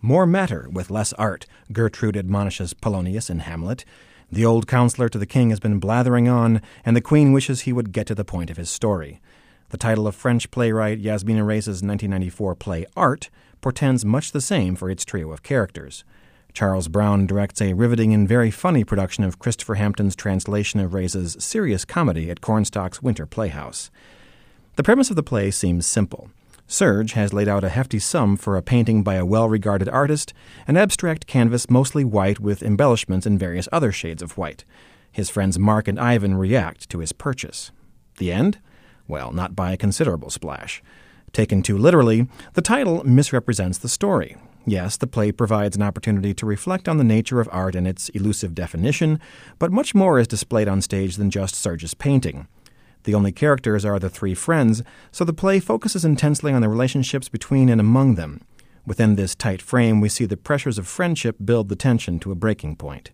"More matter with less art," Gertrude admonishes Polonius in Hamlet. The old counselor to the king has been blathering on, and the queen wishes he would get to the point of his story. The title of French playwright Yasmina Reis's 1994 play Art portends much the same for its trio of characters. Charles Brown directs a riveting and very funny production of Christopher Hampton's translation of Reis's serious comedy at Cornstalk's Winter Playhouse. The premise of the play seems simple. Serge has laid out a hefty sum for a painting by a well-regarded artist, an abstract canvas mostly white with embellishments in various other shades of white. His friends Mark and Ivan react to his purchase. The end? Well, not by a considerable splash. Taken too literally, the title misrepresents the story. Yes, the play provides an opportunity to reflect on the nature of art and its elusive definition, but much more is displayed on stage than just Serge's painting. The only characters are the three friends, so the play focuses intensely on the relationships between and among them. Within this tight frame, we see the pressures of friendship build the tension to a breaking point.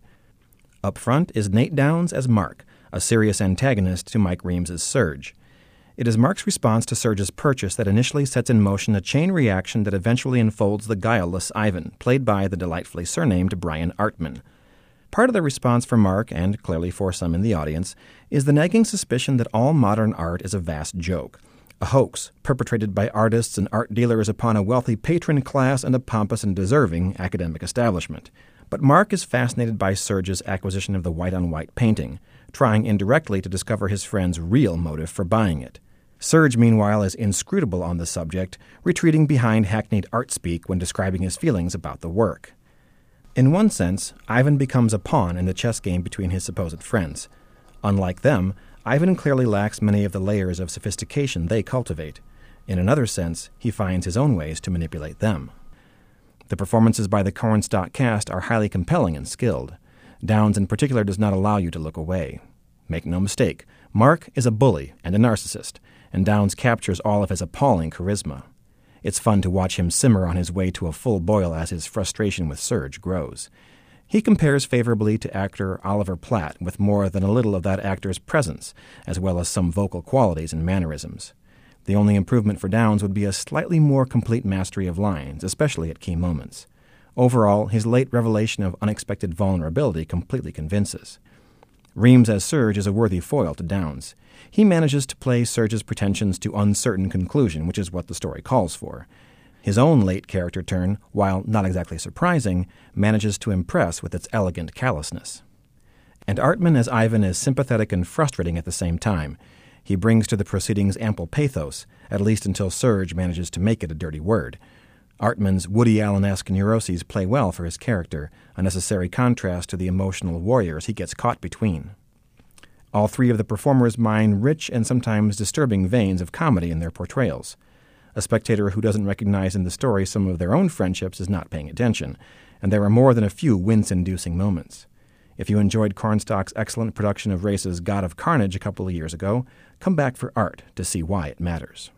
Up front is Nate Downs as Mark, a serious antagonist to Mike Reams's Serge. It is Mark's response to Serge's purchase that initially sets in motion a chain reaction that eventually unfolds the guileless Ivan, played by the delightfully surnamed Brian Artman. Part of the response for Mark, and clearly for some in the audience, is the nagging suspicion that all modern art is a vast joke, a hoax perpetrated by artists and art dealers upon a wealthy patron class and a pompous and deserving academic establishment. But Mark is fascinated by Serge's acquisition of the white-on-white painting, trying indirectly to discover his friend's real motive for buying it. Serge, meanwhile, is inscrutable on the subject, retreating behind hackneyed art speak when describing his feelings about the work. In one sense, Ivan becomes a pawn in the chess game between his supposed friends. Unlike them, Ivan clearly lacks many of the layers of sophistication they cultivate. In another sense, he finds his own ways to manipulate them. The performances by the Cornstalk cast are highly compelling and skilled. Downs in particular does not allow you to look away. Make no mistake, Mark is a bully and a narcissist, and Downs captures all of his appalling charisma. It's fun to watch him simmer on his way to a full boil as his frustration with Serge grows. He compares favorably to actor Oliver Platt with more than a little of that actor's presence, as well as some vocal qualities and mannerisms. The only improvement for Downs would be a slightly more complete mastery of lines, especially at key moments. Overall, his late revelation of unexpected vulnerability completely convinces. Reams as Serge is a worthy foil to Downs. He manages to play Serge's pretensions to uncertain conclusion, which is what the story calls for. His own late character turn, while not exactly surprising, manages to impress with its elegant callousness. And Artman as Ivan is sympathetic and frustrating at the same time. He brings to the proceedings ample pathos, at least until Serge manages to make it a dirty word. Artman's Woody Allen-esque neuroses play well for his character, a necessary contrast to the emotional warriors he gets caught between. All three of the performers mine rich and sometimes disturbing veins of comedy in their portrayals. A spectator who doesn't recognize in the story some of their own friendships is not paying attention, and there are more than a few wince-inducing moments. If you enjoyed Cornstalk's excellent production of Reis's God of Carnage a couple of years ago, come back for Art to see why it matters.